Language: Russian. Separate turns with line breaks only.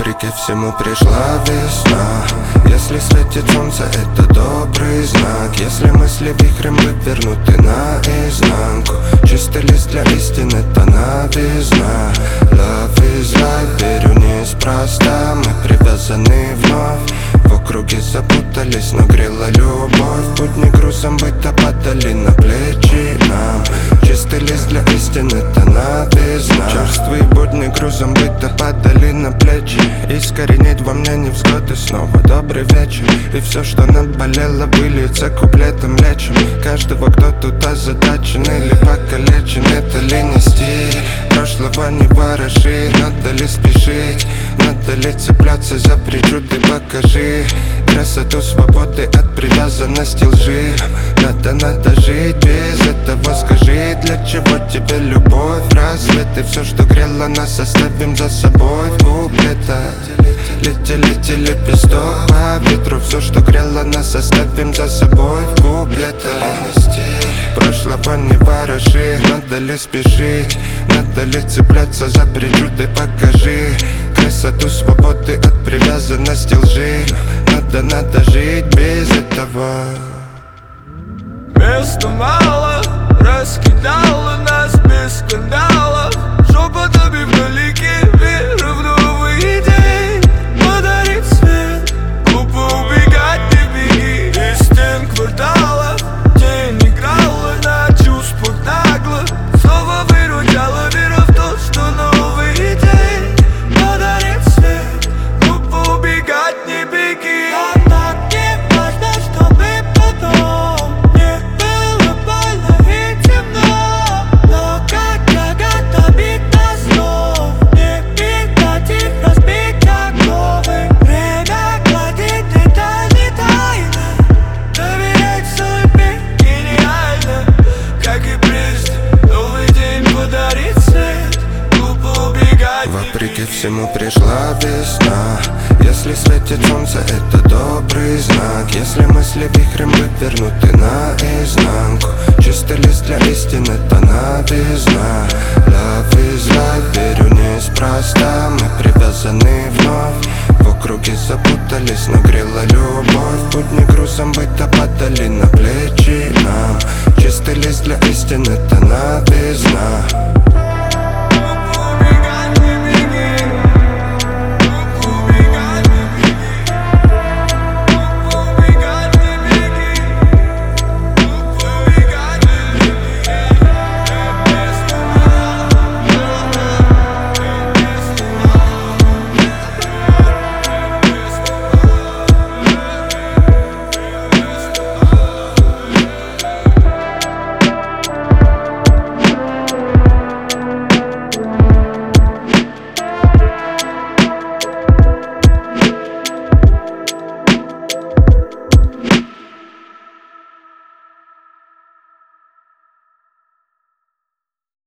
Вопреки всему пришла весна. Если светит солнце, это добрый знак. Если мысли вихрем вывернуты наизнанку, чистый лист для истин, это новизна. Love is life, верю неспроста. Мы привязаны вновь, в округе запутались, но грела любовь. Будни грузом быта падали на плечи нам. Чистый лист для истин, это новизна. Черствые будни грузом быта падали на плечи. Искоренить во мне невзгоды, снова добрый вечер. И все, что наболело, выльется куплетом лечим. Каждого, кто тут озадачен или покалечен, это ли нести? Прошлого не вороши, надо ли спешить? Надо ли цепляться за причуды, покажи красоту свободы от привязанности лжи. Надо жить без этого, скажи, для чего тебе любовь? Разве ты все, что грело нас, оставим за собой в куплетах? Лети лепесток по ветру, все, что грело нас, оставим за собой в куплетах. Прошлого не вороши, надо ли спешить? Надо ли цепляться за причуды, покажи красоту свободы от привязанности лжи. Надо жить без этого.
Места мало, раскидала нас без скандалов. Шепотами вдалеке, вера в новые идеи. Подарить свет, глупо убегать, не беги. Из стен кварталов тень играла на чувствах нагло. Снова выручала вера в то, что новые идеи. Подарить свет, глупо убегать, не беги.
Вопреки всему пришла весна. Если светит солнце, это добрый знак. Если мысли вихрем вывернуты наизнанку, чистый лист для истин, это новизна. Love is life, верю неспроста. Мы привязаны вновь, в округе запутались, но грела любовь. Будни грузом быта падали на плечи нам. Чистый лист для истин, это новизна.